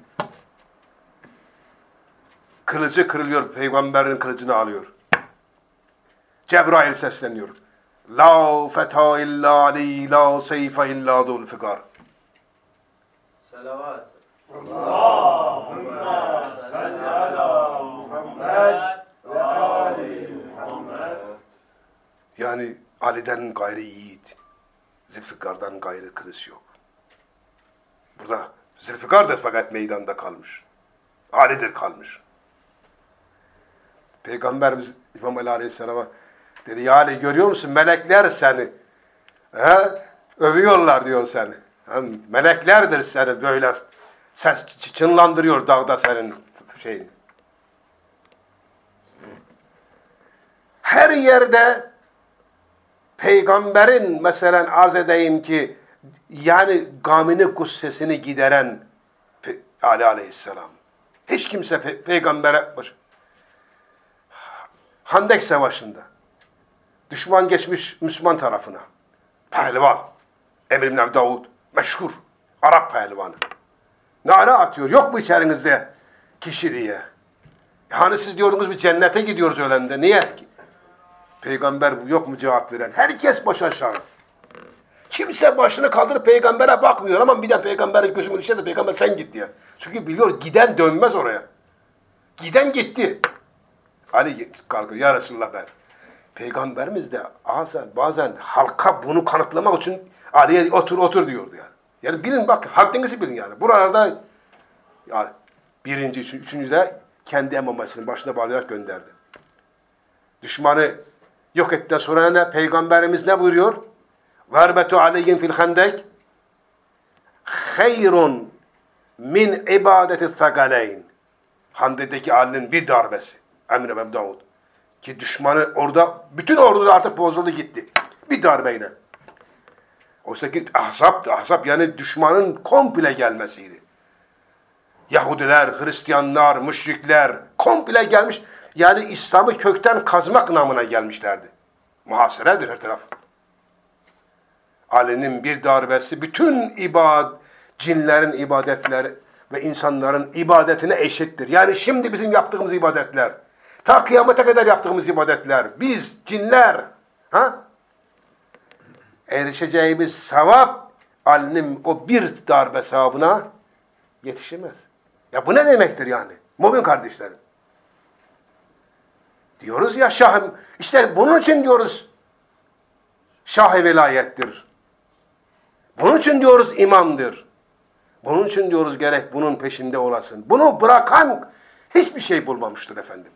Speaker 1: Kılıcı kırılıyor, peygamberin kılıcını alıyor. Cebrail sesleniyor. La feta illa ali, la seyfe illa dul fikar.
Speaker 2: Salavat.
Speaker 3: Allahümme salli ala Muhammed ve ali Muhammed.
Speaker 1: Yani Ali'den gayrı yiğit, Zülfikar'dan gayrı kılıç yok. Burada Zülfikar da fakat meydanda kalmış. Ali'dir kalmış. Peygamberimiz İmam Ali Aleyhisselam'a dedi, ya Ali görüyor musun? Melekler seni övüyorlar diyor seni. Yani meleklerdir seni böyle ses çınlandırıyor dağda senin şeyini. Her yerde peygamberin mesela arz edeyim ki yani gamini, gussesini gideren Ali Aleyhisselam. Hiç kimse peygambere Hendek Savaşı'nda düşman geçmiş Müslüman tarafına. Pehlivan. Emir ibn Abi Davud. Meşhur. Arap pehlivanı. Nara atıyor. Yok mu içerinizde kişi diye. Hani siz diyordunuz bir cennete gidiyoruz ölende. Niye? Peygamber yok mu cevap veren? Herkes baş aşağı. Kimse başını kaldırıp peygambere bakmıyor. Ama bir de peygamberin gözümün içine de peygamber sen git diye. Çünkü biliyor giden dönmez oraya. Giden gitti. Ali kalkıyor. Ya Resulullah ben. Peygamberimiz de bazen halka bunu kanıtlamak için Ali'ye otur diyordu yani. Yani bilin bak haddinizi bilin yani. Buralarda yani birinci, üçüncü de kendi emamasının başına bağlayarak gönderdi. Düşmanı yok ettikten sonra ne? Peygamberimiz ne buyuruyor? Zarbetu aleyhim fil hendek hayrun min ibadeti thagaleyn. Hande'deki Ali'nin bir darbesi. Emir Ebu Davud. Ki düşmanı orada, bütün ordu artık bozuldu gitti. Bir darbeyle. Oysa ki ahzaptı. Ahzap yani düşmanın komple gelmesiydi. Yahudiler, Hristiyanlar, müşrikler komple gelmiş. Yani İslam'ı kökten kazmak namına gelmişlerdi. Muhaseredir her taraf. Ali'nin bir darbesi bütün cinlerin ibadetleri ve insanların ibadetine eşittir. Yani şimdi bizim yaptığımız ibadetler, ta kıyamete kadar yaptığımız ibadetler, biz cinler, erişeceğimiz sevap Ali'nin o bir darbe sevabına yetişemez. Ya bu ne demektir yani? Mümin kardeşlerim. Diyoruz ya şahım, işte bunun için diyoruz şah-ı velayettir. Bunun için diyoruz imamdır. Bunun için diyoruz gerek bunun peşinde olasın. Bunu bırakan hiçbir şey bulmamıştır efendim.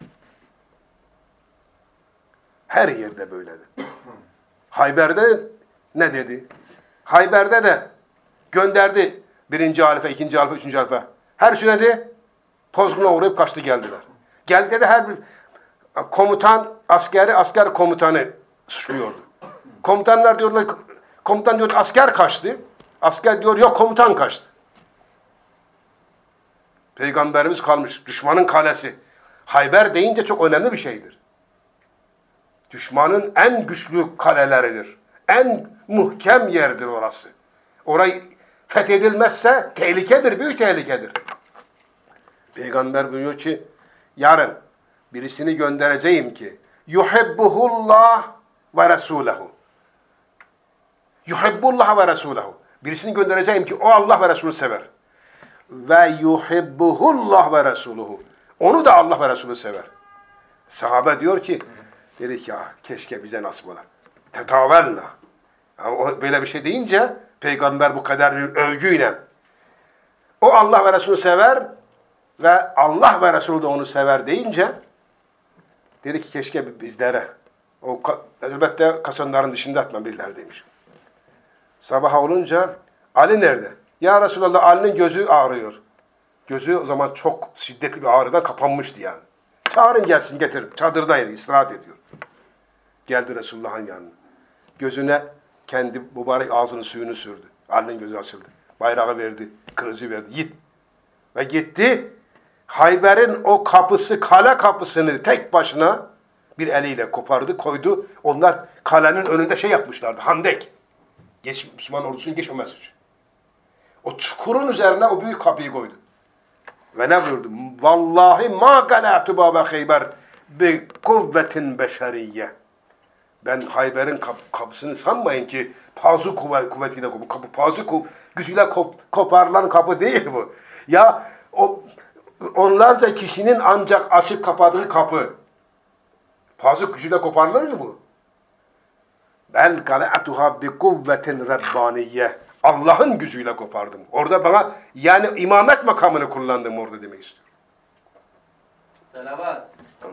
Speaker 1: Her yerde böyledir. Hayber'de ne dedi? Hayber'de de gönderdi birinci halife, ikinci halife, üçüncü halife. Her şey dedi? Pozguna uğrayıp kaçtı geldiler. Geldi de her bir komutan, asker komutanı suçluyordu. Komutanlar diyorlar, komutan diyor asker kaçtı. Asker diyor yok komutan kaçtı. Peygamberimiz kalmış düşmanın kalesi. Hayber deyince çok önemli bir şeydir. Düşmanın en güçlü kaleleridir. En muhkem yerdir orası. Orayı fethedilmezse tehlikedir, büyük tehlikedir. Peygamber buyuruyor ki yarın birisini göndereceğim ki yuhibbuhullah ve resuluhu. Yuhibbullah ve resuluhu. Birisini göndereceğim ki o Allah ve Resulü sever. Ve yuhibbuhullah ve resuluhu. Onu da Allah ve Resulü sever. Sahabe diyor ki dedik ya keşke bize nasip ola. Tetavella. Yani böyle bir şey deyince peygamber bu kadar bir övgüyle o Allah ve Resulü sever ve Allah ve Resulü de onu sever deyince dedi ki keşke bizlere o elbette kasanların dışında etmem birileri demiş. Sabaha olunca Ali nerede? Ya Resulallah Ali'nin gözü ağrıyor. Gözü o zaman çok şiddetli bir ağrıdan kapanmıştı yani. Çağırın gelsin getir. Çadırdaydı istirahat ediyor. Geldi Resulullah'ın yanına. Gözüne kendi mübarek ağzının suyunu sürdü. Ali'nin gözü açıldı. Bayrağı verdi. Kılıcı verdi. Git. Ve gitti. Hayber'in o kapısı, kale kapısını tek başına bir eliyle kopardı, koydu. Onlar kalenin önünde şey yapmışlardı. Handek. Müslüman ordusunun geçmemesi için. O çukurun üzerine o büyük kapıyı koydu. Ve ne buyurdu? Vallahi ma gala'tu bâbe Hayber bi kuvvetin beşeriyye. Ben Hayber'in kapısını sanmayın ki pazu kuvvetiyle bu kapı pazu gücüyle koparılan kapı değil bu. Ya onlarca kişinin ancak açıp kapadığı kapı. Pazu gücüyle koparılır mı bu? Bel gala'tuha bi kuvvetin rabbaniyye. Allah'ın gücüyle kopardım. Orada bana yani imamet makamını kullandım orada demek istiyorum.
Speaker 3: Selavat.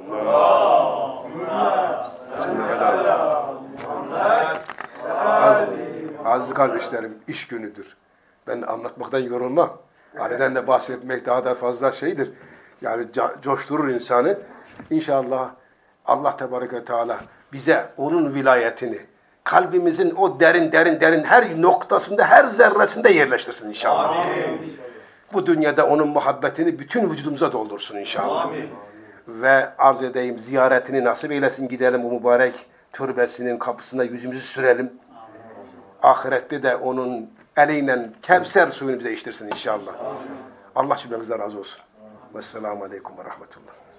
Speaker 1: Aziz kardeşlerim, iş günüdür. Ben anlatmaktan yorulmam. Ali'den de bahsetmek daha da fazla şeydir. Yani coşturur insanı. İnşallah Allah Tebareke ve Teala bize onun vilayetini, kalbimizin o derin her noktasında, her zerresinde yerleştirsin inşallah. Amin. Bu dünyada onun muhabbetini bütün vücudumuza doldursun inşallah. Amin. Ve arz edeyim ziyaretini nasip eylesin, gidelim o mübarek türbesinin kapısına yüzümüzü sürelim. Amin. Ahirette de onun eliyle Kevser suyunu bize içtirsin inşallah. Amin. Allah cümlemizden razı olsun. Vesselamu aleyküm ve rahmetullah.